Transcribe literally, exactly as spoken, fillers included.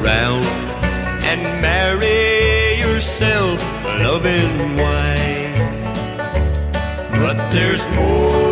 round and marry yourself a loving wife. But there's more